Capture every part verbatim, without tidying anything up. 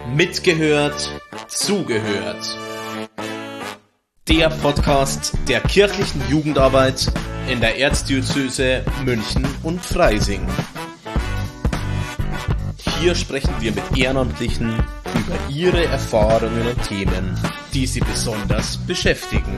Mitgehört, zugehört. Der Podcast der kirchlichen Jugendarbeit in der Erzdiözese München und Freising. Hier sprechen wir mit Ehrenamtlichen über ihre Erfahrungen und Themen, die sie besonders beschäftigen.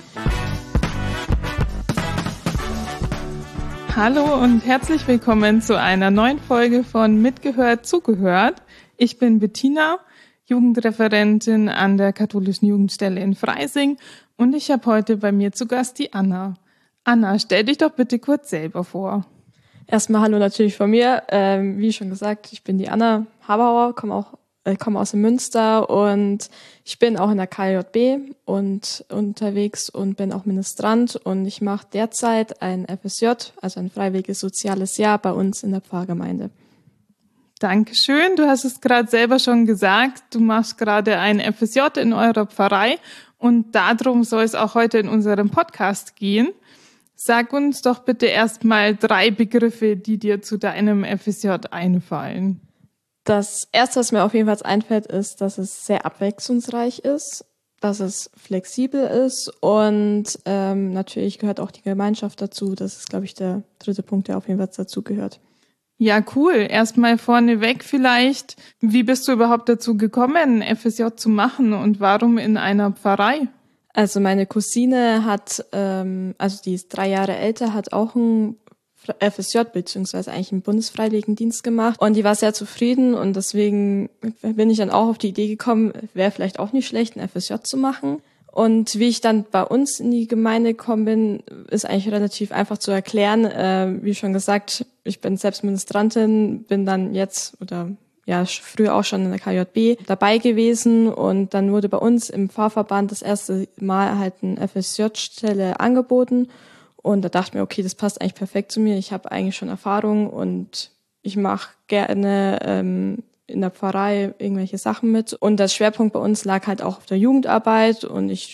Hallo und herzlich willkommen zu einer neuen Folge von Mitgehört, zugehört. Ich bin Bettina, Jugendreferentin an der katholischen Jugendstelle in Freising und ich habe heute bei mir zu Gast die Anna. Anna, stell dich doch bitte kurz selber vor. Erstmal hallo natürlich von mir. Ähm, wie schon gesagt, ich bin die Anna Habauer, komme auch äh, komme aus dem Münster und ich bin auch in der K J B und unterwegs und bin auch Ministrant und ich mache derzeit ein F S J, also ein freiwilliges soziales Jahr bei uns in der Pfarrgemeinde. Dankeschön. Du hast es gerade selber schon gesagt. Du machst gerade ein F S J in eurer Pfarrei und darum soll es auch heute in unserem Podcast gehen. Sag uns doch bitte erstmal drei Begriffe, die dir zu deinem F S J einfallen. Das Erste, was mir auf jeden Fall einfällt, ist, dass es sehr abwechslungsreich ist, dass es flexibel ist und ähm, natürlich gehört auch die Gemeinschaft dazu. Das ist, glaube ich, der dritte Punkt, der auf jeden Fall dazu gehört. Ja, cool. Erstmal vorneweg vielleicht, wie bist du überhaupt dazu gekommen, F S J zu machen und warum in einer Pfarrei? Also meine Cousine hat, ähm, also die ist drei Jahre älter, hat auch ein F S J beziehungsweise eigentlich einen Bundesfreiwilligendienst gemacht und die war sehr zufrieden und deswegen bin ich dann auch auf die Idee gekommen, wäre vielleicht auch nicht schlecht, ein F S J zu machen. Und wie ich dann bei uns in die Gemeinde gekommen bin, ist eigentlich relativ einfach zu erklären. Äh, wie schon gesagt, ich bin selbst Ministrantin, bin dann jetzt oder ja früher auch schon in der K J B dabei gewesen und dann wurde bei uns im Pfarrverband das erste Mal halt eine F S J-Stelle angeboten und da dachte ich mir, okay, das passt eigentlich perfekt zu mir. Ich habe eigentlich schon Erfahrung und ich mache gerne ähm, in der Pfarrei irgendwelche Sachen mit. Und der Schwerpunkt bei uns lag halt auch auf der Jugendarbeit und ich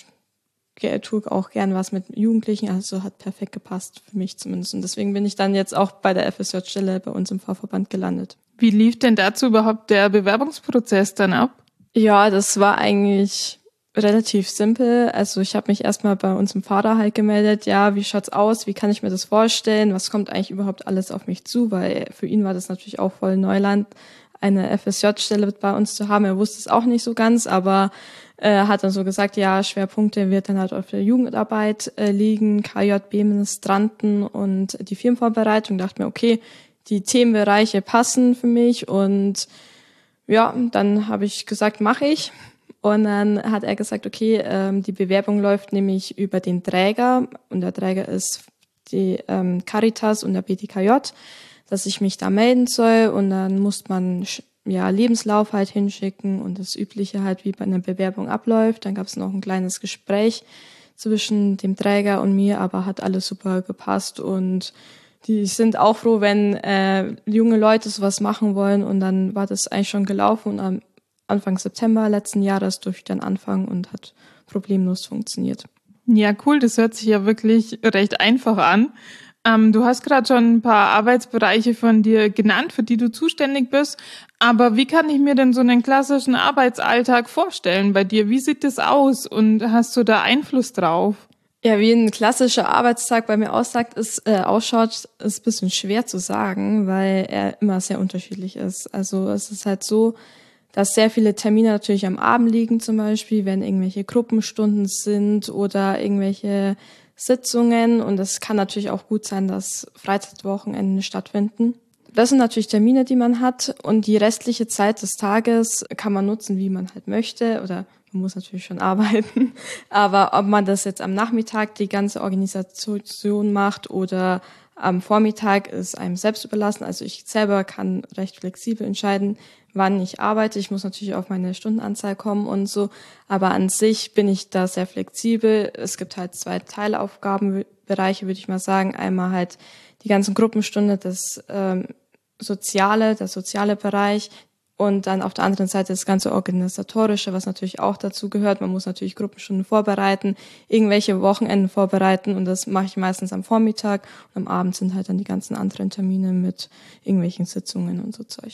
tue auch gern was mit Jugendlichen, also hat perfekt gepasst für mich zumindest. Und deswegen bin ich dann jetzt auch bei der F S J-Stelle bei uns im Pfarrverband gelandet. Wie lief denn dazu überhaupt der Bewerbungsprozess dann ab? Ja, das war eigentlich relativ simpel. Also ich habe mich erstmal bei uns im Pfarrer halt gemeldet, ja, wie schaut's aus, wie kann ich mir das vorstellen, was kommt eigentlich überhaupt alles auf mich zu, weil für ihn war das natürlich auch voll Neuland, eine F S J-Stelle bei uns zu haben. Er wusste es auch nicht so ganz, aber er äh, hat dann so gesagt, ja, Schwerpunkte wird dann halt auf der Jugendarbeit äh, liegen, K J B-Ministranten und die Firmenvorbereitung. Ich dachte mir, okay, die Themenbereiche passen für mich und ja, dann habe ich gesagt, mache ich. Und dann hat er gesagt, okay, ähm, die Bewerbung läuft nämlich über den Träger und der Träger ist die ähm, Caritas und der B T K J, dass ich mich da melden soll und dann muss man ja Lebenslauf halt hinschicken und das Übliche halt, wie bei einer Bewerbung abläuft. Dann gab es noch ein kleines Gespräch zwischen dem Träger und mir, aber hat alles super gepasst und die sind auch froh, wenn äh, junge Leute sowas machen wollen und dann war das eigentlich schon gelaufen und am Anfang September letzten Jahres durfte ich dann anfangen und hat problemlos funktioniert. Ja, cool, das hört sich ja wirklich recht einfach an. Ähm, du hast gerade schon ein paar Arbeitsbereiche von dir genannt, für die du zuständig bist. Aber wie kann ich mir denn so einen klassischen Arbeitsalltag vorstellen bei dir? Wie sieht das aus und hast du da Einfluss drauf? Ja, wie ein klassischer Arbeitstag bei mir aussagt, ist, äh, ausschaut, ist ein bisschen schwer zu sagen, weil er immer sehr unterschiedlich ist. Also es ist halt so, dass sehr viele Termine natürlich am Abend liegen zum Beispiel, wenn irgendwelche Gruppenstunden sind oder irgendwelche Sitzungen. Und es kann natürlich auch gut sein, dass Freizeitwochenenden stattfinden. Das sind natürlich Termine, die man hat. Und die restliche Zeit des Tages kann man nutzen, wie man halt möchte. Oder man muss natürlich schon arbeiten. Aber ob man das jetzt am Nachmittag die ganze Organisation macht oder am Vormittag, ist einem selbst überlassen. Also ich selber kann recht flexibel entscheiden, wann ich arbeite. Ich muss natürlich auf meine Stundenanzahl kommen und so. Aber an sich bin ich da sehr flexibel. Es gibt halt zwei Teilaufgabenbereiche, würde ich mal sagen. Einmal halt die ganzen Gruppenstunde, das ähm, Soziale, der soziale Bereich. Und dann auf der anderen Seite das ganze Organisatorische, was natürlich auch dazu gehört. Man muss natürlich Gruppenstunden vorbereiten, irgendwelche Wochenenden vorbereiten und das mache ich meistens am Vormittag. Und am Abend sind halt dann die ganzen anderen Termine mit irgendwelchen Sitzungen und so Zeug.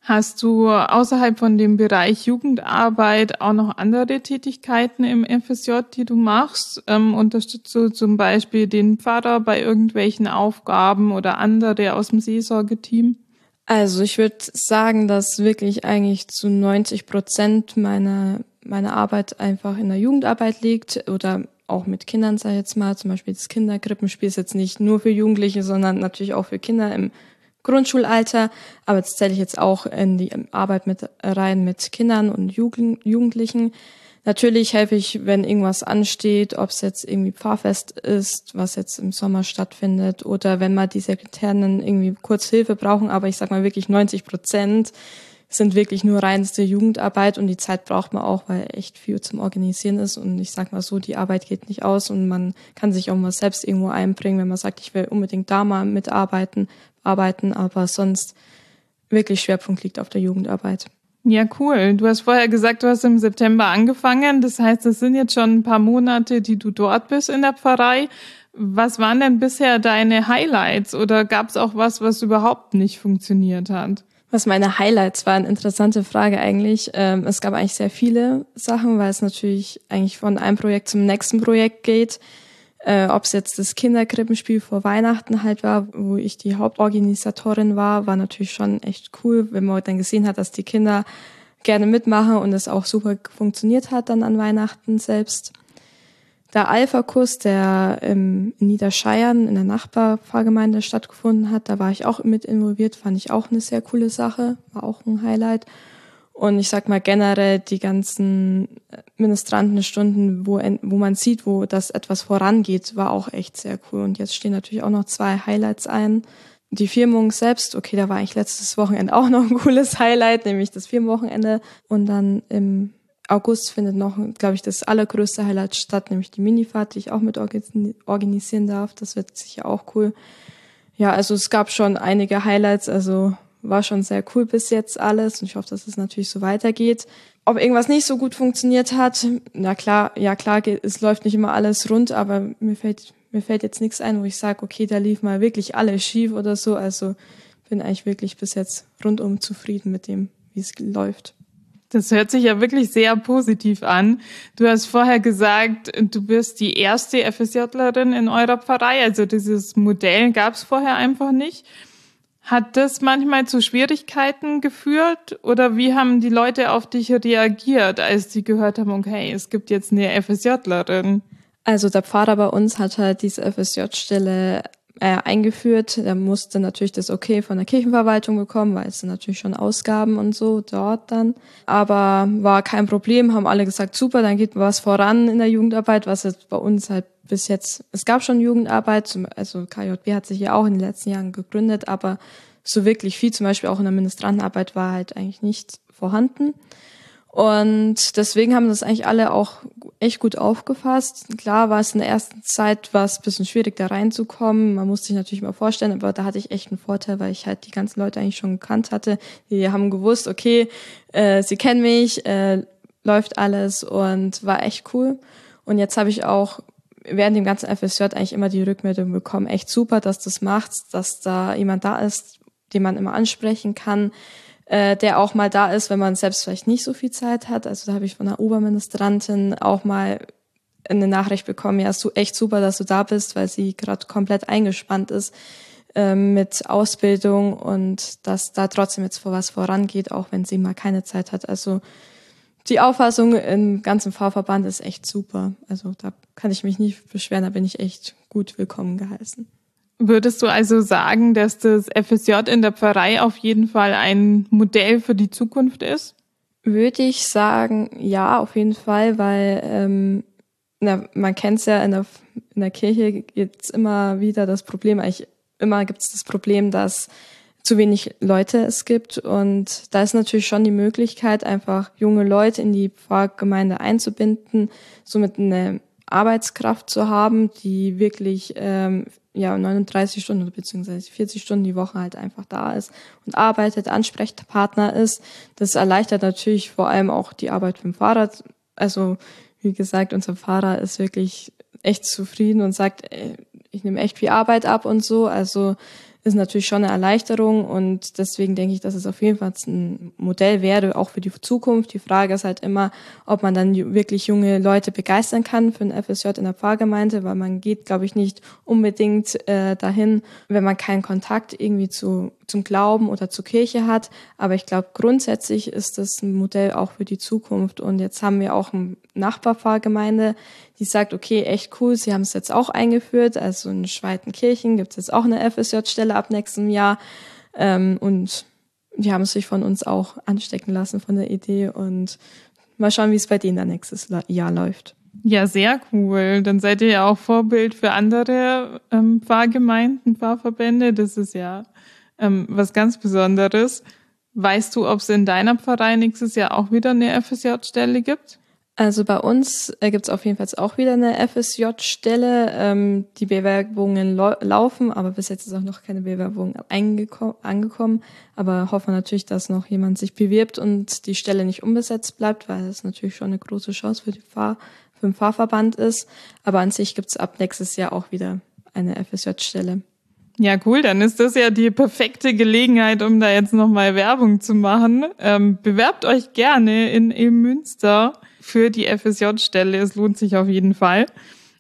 Hast du außerhalb von dem Bereich Jugendarbeit auch noch andere Tätigkeiten im F S J, die du machst? Ähm, unterstützt du zum Beispiel den Pfarrer bei irgendwelchen Aufgaben oder andere aus dem Seelsorgeteam? Also ich würde sagen, dass wirklich eigentlich zu neunzig Prozent meiner, meiner Arbeit einfach in der Jugendarbeit liegt oder auch mit Kindern, sag ich jetzt mal. Zum Beispiel das Kinderkrippenspiel ist jetzt nicht nur für Jugendliche, sondern natürlich auch für Kinder im Grundschulalter, aber das zähle ich jetzt auch in die Arbeit mit rein mit Kindern und Jugend, Jugendlichen. Natürlich helfe ich, wenn irgendwas ansteht, ob es jetzt irgendwie Pfarrfest ist, was jetzt im Sommer stattfindet, oder wenn mal die Sekretärinnen irgendwie kurz Hilfe brauchen, aber ich sag mal wirklich neunzig Prozent sind wirklich nur reinste Jugendarbeit und die Zeit braucht man auch, weil echt viel zum Organisieren ist und ich sag mal so, die Arbeit geht nicht aus und man kann sich auch mal selbst irgendwo einbringen, wenn man sagt, ich will unbedingt da mal mitarbeiten, arbeiten, aber sonst wirklich Schwerpunkt liegt auf der Jugendarbeit. Ja, cool. Du hast vorher gesagt, du hast im September angefangen. Das heißt, es sind jetzt schon ein paar Monate, die du dort bist in der Pfarrei. Was waren denn bisher deine Highlights oder gab es auch was, was überhaupt nicht funktioniert hat? Was meine Highlights waren, interessante Frage eigentlich. Ähm, es gab eigentlich sehr viele Sachen, weil es natürlich eigentlich von einem Projekt zum nächsten Projekt geht. Äh, ob es jetzt das Kinderkrippenspiel vor Weihnachten halt war, wo ich die Hauptorganisatorin war, war natürlich schon echt cool, wenn man dann gesehen hat, dass die Kinder gerne mitmachen und es auch super funktioniert hat dann an Weihnachten selbst. Der Alpha-Kurs, der ähm, in Niederscheiern in der Nachbarpfarrgemeinde stattgefunden hat, da war ich auch mit involviert, fand ich auch eine sehr coole Sache, war auch ein Highlight. Und ich sag mal generell die ganzen Ministrantenstunden, wo, wo man sieht, wo das etwas vorangeht, war auch echt sehr cool. Und jetzt stehen natürlich auch noch zwei Highlights ein. Die Firmung selbst, okay, da war eigentlich letztes Wochenende auch noch ein cooles Highlight, nämlich das Firmenwochenende. Und dann im August findet noch, glaube ich, das allergrößte Highlight statt, nämlich die Minifahrt, die ich auch mit organisieren darf. Das wird sicher auch cool. Ja, also es gab schon einige Highlights, also war schon sehr cool bis jetzt alles und ich hoffe, dass es natürlich so weitergeht. Ob irgendwas nicht so gut funktioniert hat, na klar, ja klar, es läuft nicht immer alles rund, aber mir fällt mir fällt jetzt nichts ein, wo ich sage, okay, da lief mal wirklich alles schief oder so. Also bin eigentlich wirklich bis jetzt rundum zufrieden mit dem, wie es läuft. Das hört sich ja wirklich sehr positiv an. Du hast vorher gesagt, du bist die erste FSJlerin in eurer Pfarrei, also dieses Modell gab es vorher einfach nicht. Hat das manchmal zu Schwierigkeiten geführt oder wie haben die Leute auf dich reagiert, als sie gehört haben, okay, es gibt jetzt eine FSJlerin? Also der Pfarrer bei uns hat halt diese F S J-Stelle äh, eingeführt. Der musste natürlich das Okay von der Kirchenverwaltung bekommen, weil es sind natürlich schon Ausgaben und so dort dann. Aber war kein Problem, haben alle gesagt, super, dann geht was voran in der Jugendarbeit, was jetzt bei uns halt bis jetzt, es gab schon Jugendarbeit, also K J B hat sich ja auch in den letzten Jahren gegründet, aber so wirklich viel, zum Beispiel auch in der Ministrantenarbeit, war halt eigentlich nicht vorhanden. Und deswegen haben das eigentlich alle auch echt gut aufgefasst. Klar war es in der ersten Zeit war es ein bisschen schwierig, da reinzukommen. Man musste sich natürlich mal vorstellen, aber da hatte ich echt einen Vorteil, weil ich halt die ganzen Leute eigentlich schon gekannt hatte. Die haben gewusst, okay, äh, sie kennen mich, äh, läuft alles und war echt cool. Und jetzt habe ich auch während dem ganzen F S J eigentlich immer die Rückmeldung bekommen, echt super, dass du das machst, dass da jemand da ist, den man immer ansprechen kann, äh, der auch mal da ist, wenn man selbst vielleicht nicht so viel Zeit hat. Also da habe ich von der Oberministrantin auch mal eine Nachricht bekommen, ja, so echt super, dass du da bist, weil sie gerade komplett eingespannt ist äh, mit Ausbildung und dass da trotzdem jetzt vor was vorangeht, auch wenn sie mal keine Zeit hat. Also die Auffassung im ganzen Pfarrverband ist echt super. Also da kann ich mich nicht beschweren, da bin ich echt gut willkommen geheißen. Würdest du also sagen, dass das F S J in der Pfarrei auf jeden Fall ein Modell für die Zukunft ist? Würde ich sagen, ja, auf jeden Fall, weil ähm, na, man kennt es ja, in der, in der Kirche gibt es immer wieder das Problem, eigentlich immer gibt es das Problem, dass zu wenig Leute es gibt und da ist natürlich schon die Möglichkeit, einfach junge Leute in die Pfarrgemeinde einzubinden, somit eine Arbeitskraft zu haben, die wirklich ähm, ja neununddreißig Stunden beziehungsweise vierzig Stunden die Woche halt einfach da ist und arbeitet, Ansprechpartner ist. Das erleichtert natürlich vor allem auch die Arbeit vom Pfarrer. Also wie gesagt, unser Pfarrer ist wirklich echt zufrieden und sagt, ey, ich nehme echt viel Arbeit ab und so. Also ist natürlich schon eine Erleichterung und deswegen denke ich, dass es auf jeden Fall ein Modell wäre, auch für die Zukunft. Die Frage ist halt immer, ob man dann wirklich junge Leute begeistern kann für ein F S J in der Pfarrgemeinde, weil man geht, glaube ich, nicht unbedingt äh, dahin, wenn man keinen Kontakt irgendwie zu zum Glauben oder zur Kirche hat. Aber ich glaube, grundsätzlich ist das ein Modell auch für die Zukunft. Und jetzt haben wir auch eine Nachbarpfarrgemeinde, die sagt, okay, echt cool, sie haben es jetzt auch eingeführt. Also in Schweitenkirchen gibt es jetzt auch eine F S J-Stelle ab nächstem Jahr. Ähm, und die haben sich von uns auch anstecken lassen von der Idee. Und mal schauen, wie es bei denen dann nächstes Jahr läuft. Ja, sehr cool. Dann seid ihr ja auch Vorbild für andere ähm, Pfarrgemeinden, Pfarrverbände. Das ist ja ähm, was ganz Besonderes. Weißt du, ob es in deiner Pfarrei nächstes Jahr auch wieder eine F S J-Stelle gibt? Also bei uns äh, gibt es auf jeden Fall auch wieder eine F S J-Stelle. Ähm, die Bewerbungen lo- laufen, aber bis jetzt ist auch noch keine Bewerbung eingeko- angekommen. Aber hoffen natürlich, dass noch jemand sich bewirbt und die Stelle nicht unbesetzt bleibt, weil es natürlich schon eine große Chance für, die Pfarr- für den Pfarrverband ist. Aber an sich gibt es ab nächstes Jahr auch wieder eine F S J-Stelle. Ja, cool, dann ist das ja die perfekte Gelegenheit, um da jetzt nochmal Werbung zu machen. Ähm, bewerbt euch gerne in Ilmünster für die F S J-Stelle, es lohnt sich auf jeden Fall.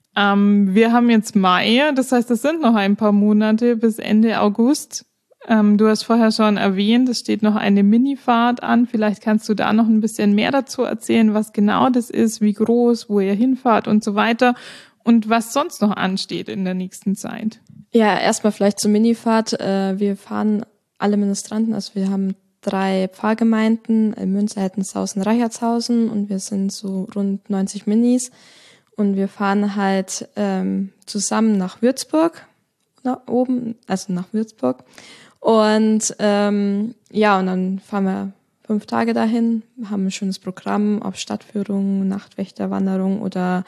Ähm, wir haben jetzt Mai, das heißt, es sind noch ein paar Monate bis Ende August. Ähm, du hast vorher schon erwähnt, es steht noch eine Minifahrt an. Vielleicht kannst du da noch ein bisschen mehr dazu erzählen, was genau das ist, wie groß, wo ihr hinfahrt und so weiter und was sonst noch ansteht in der nächsten Zeit. Ja, erstmal vielleicht zur Minifahrt. Wir fahren alle Ministranten, also wir haben drei Pfarrgemeinden, in Münster, Hettenshausen, Reichertshausen und wir sind so rund neunzig Minis und wir fahren halt ähm, zusammen nach Würzburg, nach oben, also nach Würzburg und ähm, ja, und dann fahren wir fünf Tage dahin, haben ein schönes Programm, ob Stadtführung, Nachtwächterwanderung oder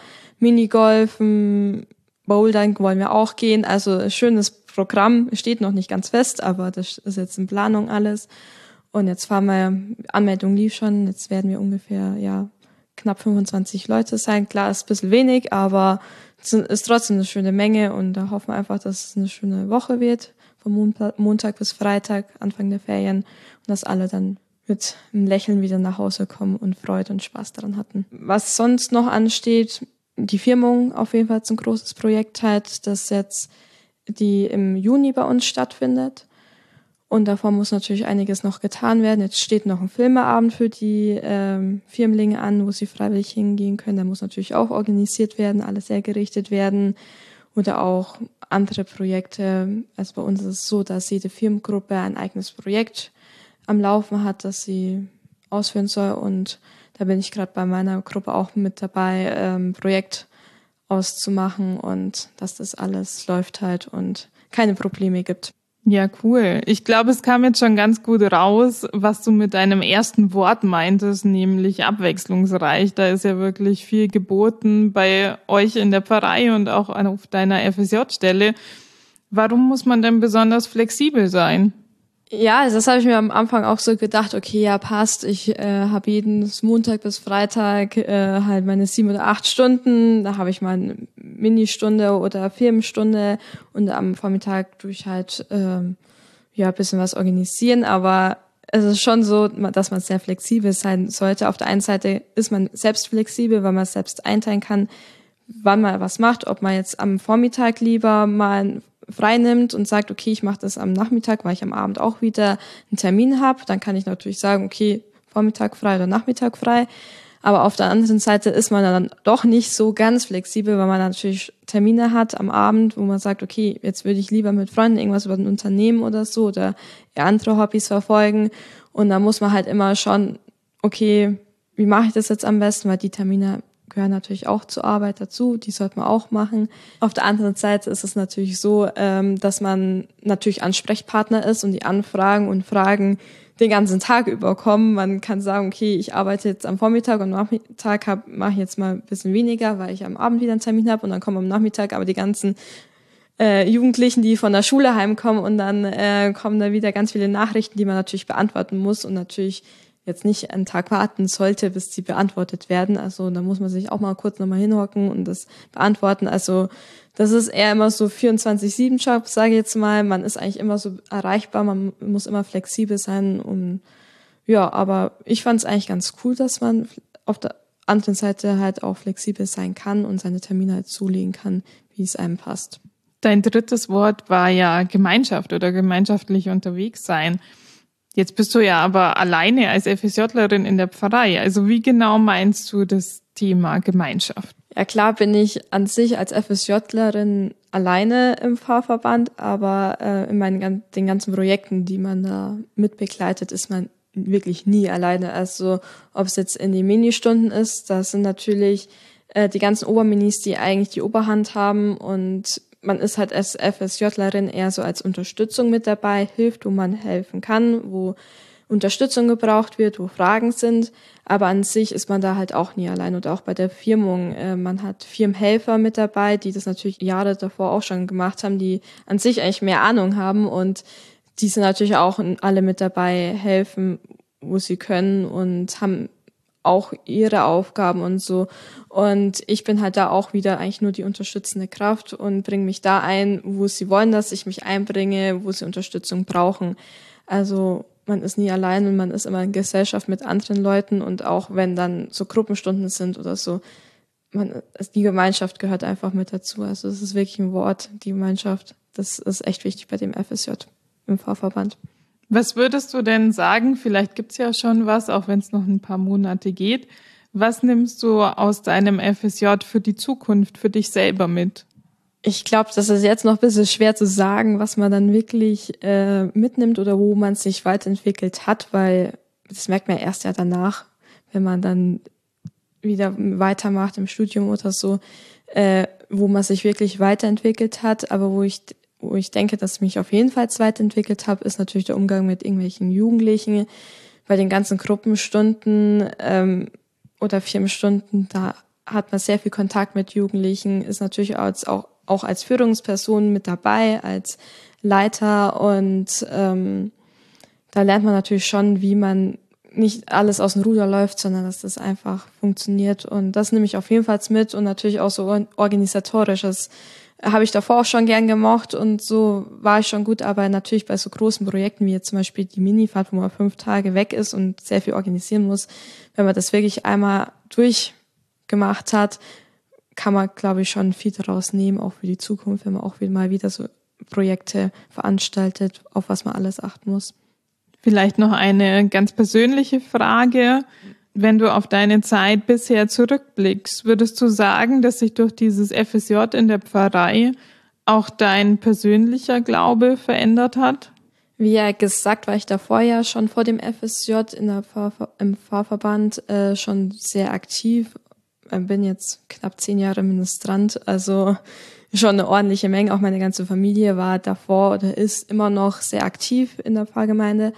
Minigolfen, Bouldern wollen wir auch gehen, also ein schönes Programm, steht noch nicht ganz fest, aber das ist jetzt in Planung alles. Und jetzt fahren wir, Anmeldung lief schon, jetzt werden wir ungefähr, ja, knapp fünfundzwanzig Leute sein. Klar, ist ein bisschen wenig, aber es ist trotzdem eine schöne Menge und da hoffen wir einfach, dass es eine schöne Woche wird, von Montag bis Freitag, Anfang der Ferien und dass alle dann mit einem Lächeln wieder nach Hause kommen und Freude und Spaß daran hatten. Was sonst noch ansteht, die Firmung auf jeden Fall ist ein großes Projekt halt, das jetzt die im Juni bei uns stattfindet. Und davor muss natürlich einiges noch getan werden. Jetzt steht noch ein Filmeabend für die ähm, Firmlinge an, wo sie freiwillig hingehen können. Da muss natürlich auch organisiert werden, alles hergerichtet werden. Oder auch andere Projekte. Also bei uns ist es so, dass jede Firmengruppe ein eigenes Projekt am Laufen hat, das sie ausführen soll. Und da bin ich gerade bei meiner Gruppe auch mit dabei, ähm, Projekt auszumachen und dass das alles läuft halt und keine Probleme gibt. Ja, cool. Ich glaube, es kam jetzt schon ganz gut raus, was du mit deinem ersten Wort meintest, nämlich abwechslungsreich. Da ist ja wirklich viel geboten bei euch in der Pfarrei und auch auf deiner F S J-Stelle. Warum muss man denn besonders flexibel sein? Ja, also das habe ich mir am Anfang auch so gedacht, okay, ja, passt, ich äh, habe jeden Montag bis Freitag äh, halt meine sieben oder acht Stunden, da habe ich mal eine Ministunde oder Firmenstunde und am Vormittag tue ich halt ähm, ja ein bisschen was organisieren, aber es ist schon so, dass man sehr flexibel sein sollte. Auf der einen Seite ist man selbst flexibel, weil man selbst einteilen kann, wann man was macht, ob man jetzt am Vormittag lieber mal frei nimmt und sagt, okay, ich mache das am Nachmittag, weil ich am Abend auch wieder einen Termin habe. Dann kann ich natürlich sagen, okay, Vormittag frei oder Nachmittag frei. Aber auf der anderen Seite ist man dann doch nicht so ganz flexibel, weil man natürlich Termine hat am Abend, wo man sagt, okay, jetzt würde ich lieber mit Freunden irgendwas über ein Unternehmen oder so oder andere Hobbys verfolgen. Und da muss man halt immer schauen, okay, wie mache ich das jetzt am besten, weil die Termine gehören natürlich auch zur Arbeit dazu, die sollte man auch machen. Auf der anderen Seite ist es natürlich so, dass man natürlich Ansprechpartner ist und die Anfragen und Fragen den ganzen Tag über kommen. Man kann sagen, okay, ich arbeite jetzt am Vormittag und am Nachmittag mache ich jetzt mal ein bisschen weniger, weil ich am Abend wieder einen Termin habe und dann kommen am Nachmittag aber die ganzen äh, Jugendlichen, die von der Schule heimkommen und dann äh, kommen da wieder ganz viele Nachrichten, die man natürlich beantworten muss und natürlich jetzt nicht einen Tag warten sollte, bis die beantwortet werden. Also da muss man sich auch mal kurz nochmal hinhocken und das beantworten. Also das ist eher immer so vierundzwanzig sieben Job, sage ich jetzt mal. Man ist eigentlich immer so erreichbar, man muss immer flexibel sein. Und ja, aber ich fand es eigentlich ganz cool, dass man auf der anderen Seite halt auch flexibel sein kann und seine Termine halt zulegen kann, wie es einem passt. Dein drittes Wort war ja Gemeinschaft oder gemeinschaftlich unterwegs sein. Jetzt bist du ja aber alleine als FSJlerin in der Pfarrei. Also wie genau meinst du das Thema Gemeinschaft? Ja, klar bin ich an sich als FSJlerin alleine im Pfarrverband, aber äh, in meinen den ganzen Projekten, die man da mitbegleitet, ist man wirklich nie alleine. Also ob es jetzt in die Ministunden ist, das sind natürlich äh, die ganzen Oberminis, die eigentlich die Oberhand haben, und man ist halt als FSJlerin eher so als Unterstützung mit dabei, hilft, wo man helfen kann, wo Unterstützung gebraucht wird, wo Fragen sind. Aber an sich ist man da halt auch nie allein. Und auch bei der Firmung, äh, man hat Firmenhelfer mit dabei, die das natürlich Jahre davor auch schon gemacht haben, die an sich eigentlich mehr Ahnung haben, und die sind natürlich auch alle mit dabei, helfen, wo sie können, und haben auch ihre Aufgaben und so. Und ich bin halt da auch wieder eigentlich nur die unterstützende Kraft und bringe mich da ein, wo sie wollen, dass ich mich einbringe, wo sie Unterstützung brauchen. Also man ist nie allein und man ist immer in Gesellschaft mit anderen Leuten, und auch wenn dann so Gruppenstunden sind oder so, man, die Gemeinschaft gehört einfach mit dazu. Also es ist wirklich ein Wort, die Gemeinschaft. Das ist echt wichtig bei dem F S J im Pfarrverband. Was würdest du denn sagen, vielleicht gibt's ja schon was, auch wenn es noch ein paar Monate geht, was nimmst du aus deinem F S J für die Zukunft, für dich selber mit? Ich glaube, das ist jetzt noch ein bisschen schwer zu sagen, was man dann wirklich äh, mitnimmt oder wo man sich weiterentwickelt hat, weil das merkt man erst ja danach, wenn man dann wieder weitermacht im Studium oder so, äh, wo man sich wirklich weiterentwickelt hat. Aber wo ich wo ich denke, dass ich mich auf jeden Fall weiterentwickelt habe, ist natürlich der Umgang mit irgendwelchen Jugendlichen. Bei den ganzen Gruppenstunden ähm, oder Firmenstunden, da hat man sehr viel Kontakt mit Jugendlichen, ist natürlich als, auch, auch als Führungsperson mit dabei, als Leiter, und ähm, da lernt man natürlich schon, wie man nicht alles aus dem Ruder läuft, sondern dass das einfach funktioniert, und das nehme ich auf jeden Fall mit, und natürlich auch so organisatorisches habe ich davor auch schon gern gemocht, und so war ich schon gut, aber natürlich bei so großen Projekten wie jetzt zum Beispiel die Minifahrt, wo man fünf Tage weg ist und sehr viel organisieren muss, wenn man das wirklich einmal durchgemacht hat, kann man, glaube ich, schon viel daraus nehmen, auch für die Zukunft, wenn man auch mal wieder so Projekte veranstaltet, auf was man alles achten muss. Vielleicht noch eine ganz persönliche Frage. Wenn du auf deine Zeit bisher zurückblickst, würdest du sagen, dass sich durch dieses F S J in der Pfarrei auch dein persönlicher Glaube verändert hat? Wie ja gesagt, war ich davor ja schon vor dem F S J in der Pfarr- im Pfarrverband äh, schon sehr aktiv. Ich bin jetzt knapp zehn Jahre Ministrant, also schon eine ordentliche Menge. Auch meine ganze Familie war davor oder ist immer noch sehr aktiv in der Pfarrgemeinde.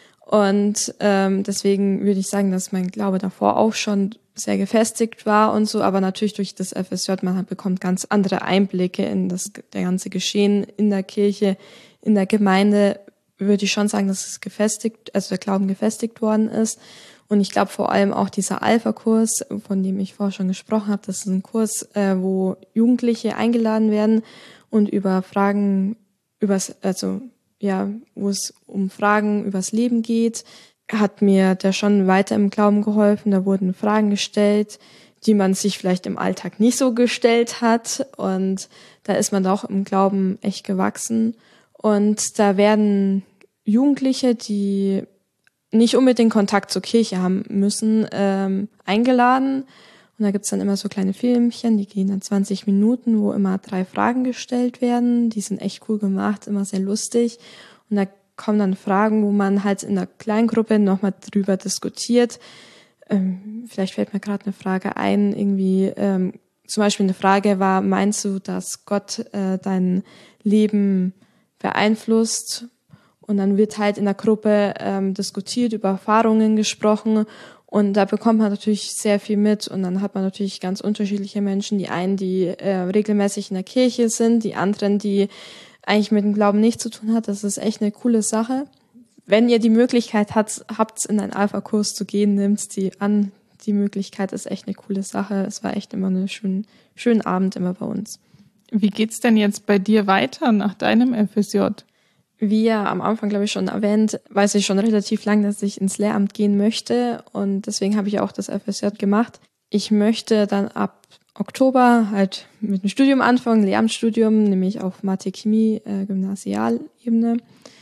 Und ähm, deswegen würde ich sagen, dass mein Glaube davor auch schon sehr gefestigt war und so, aber natürlich durch das F S J, man bekommt ganz andere Einblicke in das der ganze Geschehen in der Kirche, in der Gemeinde, würde ich schon sagen, dass es gefestigt, also der Glauben gefestigt worden ist. Und ich glaube vor allem auch dieser Alpha-Kurs, von dem ich vorher schon gesprochen habe, das ist ein Kurs, äh, wo Jugendliche eingeladen werden und über Fragen, übers, also ja, wo es um Fragen übers Leben geht, hat mir da schon weiter im Glauben geholfen. Da wurden Fragen gestellt, die man sich vielleicht im Alltag nicht so gestellt hat. Und da ist man auch im Glauben echt gewachsen. Und da werden Jugendliche, die nicht unbedingt Kontakt zur Kirche haben müssen, ähm, eingeladen. Und da gibt's dann immer so kleine Filmchen, die gehen dann zwanzig Minuten, wo immer drei Fragen gestellt werden. Die sind echt cool gemacht, immer sehr lustig. Und da kommen dann Fragen, wo man halt in der Kleingruppe nochmal drüber diskutiert. Ähm, vielleicht fällt mir gerade eine Frage ein, irgendwie ähm, zum Beispiel eine Frage war, meinst du, dass Gott äh, dein Leben beeinflusst? Und dann wird halt in der Gruppe ähm, diskutiert, über Erfahrungen gesprochen. Und da bekommt man natürlich sehr viel mit, und dann hat man natürlich ganz unterschiedliche Menschen. Die einen, die äh, regelmäßig in der Kirche sind, die anderen, die eigentlich mit dem Glauben nichts zu tun hat. Das ist echt eine coole Sache. wenn ihr die Möglichkeit habt, habt in einen Alpha-Kurs zu gehen, nehmt die an. Die Möglichkeit ist echt eine coole Sache. Es war echt immer einen schönen, schönen Abend immer bei uns. Wie geht's denn jetzt bei dir weiter nach deinem F S J? Wie ja am Anfang, glaube ich, schon erwähnt, weiß ich schon relativ lang, dass ich ins Lehramt gehen möchte. Und deswegen habe ich auch das F S J gemacht. Ich möchte dann ab Oktober halt mit dem Studium anfangen, Lehramtsstudium, nämlich auf Mathe, Chemie, äh, Gymnasialebene.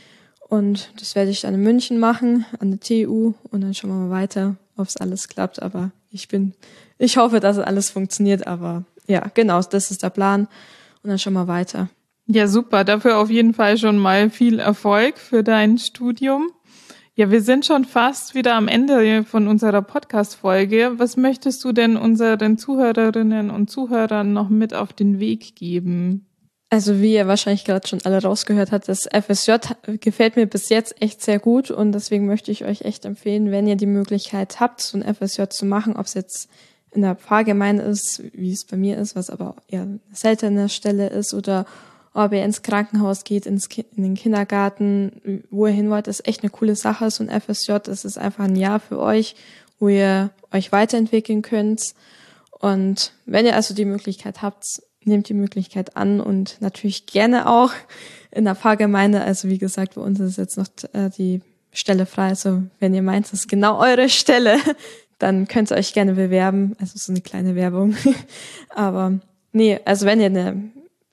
Und das werde ich dann in München machen, an der T U. Und dann schauen wir mal weiter, ob es alles klappt. Aber ich bin, ich hoffe, dass alles funktioniert. Aber ja, genau, das ist der Plan. Und dann schauen wir weiter. Ja, super. Dafür auf jeden Fall schon mal viel Erfolg für dein Studium. Ja, wir sind schon fast wieder am Ende von unserer Podcast-Folge. Was möchtest du denn unseren Zuhörerinnen und Zuhörern noch mit auf den Weg geben? Also wie ihr wahrscheinlich gerade schon alle rausgehört habt, das F S J gefällt mir bis jetzt echt sehr gut und deswegen möchte ich euch echt empfehlen, wenn ihr die Möglichkeit habt, so ein F S J zu machen, ob es jetzt in der Pfarrgemeinde ist, wie es bei mir ist, was aber eher eine seltene Stelle ist, oder ob ihr ins Krankenhaus geht, ins Ki- in den Kindergarten, wo ihr hin wollt, ist echt eine coole Sache, so ein F S J. Das ist einfach ein Jahr für euch, wo ihr euch weiterentwickeln könnt. Und wenn ihr also die Möglichkeit habt, nehmt die Möglichkeit an und natürlich gerne auch in der Pfarrgemeinde. Also wie gesagt, bei uns ist jetzt noch äh, die Stelle frei. Also wenn ihr meint, das ist genau eure Stelle, dann könnt ihr euch gerne bewerben. Also so eine kleine Werbung. Aber nee, also wenn ihr eine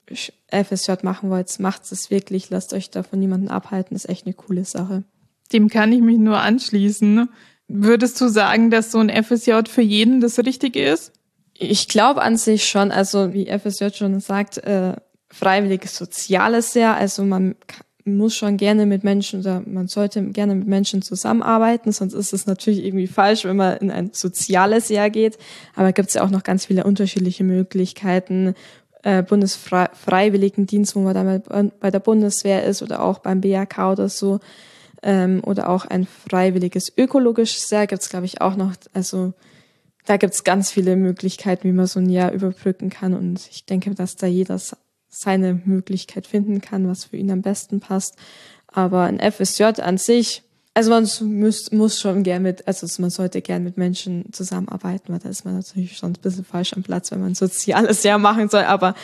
F S J machen wollt, macht es wirklich, lasst euch da von niemandem abhalten, ist echt eine coole Sache. Dem kann ich mich nur anschließen. Würdest du sagen, dass so ein F S J für jeden das Richtige ist? Ich glaube an sich schon, also wie F S J schon sagt, äh, freiwilliges soziales Jahr, also man muss schon gerne mit Menschen oder man sollte gerne mit Menschen zusammenarbeiten, sonst ist es natürlich irgendwie falsch, wenn man in ein soziales Jahr geht, aber gibt es ja auch noch ganz viele unterschiedliche Möglichkeiten, Bundesfreiwilligendienst, wo man dann bei der Bundeswehr ist oder auch beim B A K oder so, ähm, oder auch ein freiwilliges ökologisches Jahr gibt's glaube ich auch noch. Also da gibt's ganz viele Möglichkeiten, wie man so ein Jahr überbrücken kann und ich denke, dass da jeder seine Möglichkeit finden kann, was für ihn am besten passt. Aber ein F S J an sich, also man muss, muss schon gern mit, also man sollte gern mit Menschen zusammenarbeiten, weil da ist man natürlich schon ein bisschen falsch am Platz, wenn man ein soziales Jahr machen soll, aber,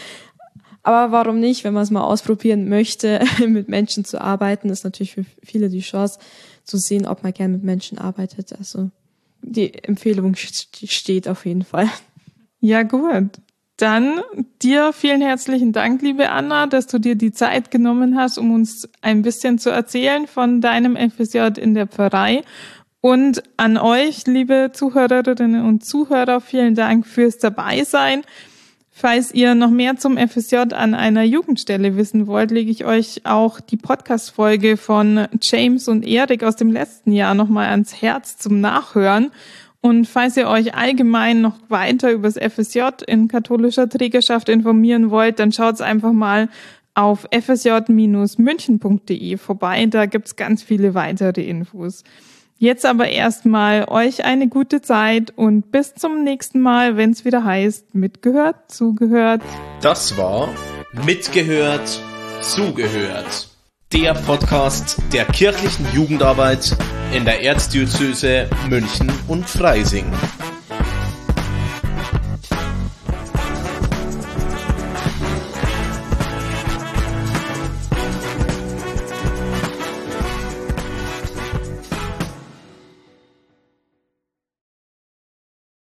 aber warum nicht, wenn man es mal ausprobieren möchte, mit Menschen zu arbeiten, ist natürlich für viele die Chance zu sehen, ob man gern mit Menschen arbeitet, also die Empfehlung steht auf jeden Fall. Ja, gut. Dann dir vielen herzlichen Dank, liebe Anna, dass du dir die Zeit genommen hast, um uns ein bisschen zu erzählen von deinem F S J in der Pfarrei. Und an euch, liebe Zuhörerinnen und Zuhörer, vielen Dank fürs Dabeisein. Falls ihr noch mehr zum F S J an einer Jugendstelle wissen wollt, lege ich euch auch die Podcast-Folge von James und Erik aus dem letzten Jahr nochmal ans Herz zum Nachhören. Und falls ihr euch allgemein noch weiter über das F S J in katholischer Trägerschaft informieren wollt, dann schaut einfach mal auf f s j dash münchen punkt d e vorbei. Da gibt's ganz viele weitere Infos. Jetzt aber erstmal euch eine gute Zeit und bis zum nächsten Mal, wenn es wieder heißt, mitgehört, zugehört. Das war Mitgehört, zugehört. Der Podcast der kirchlichen Jugendarbeit in der Erzdiözese München und Freising.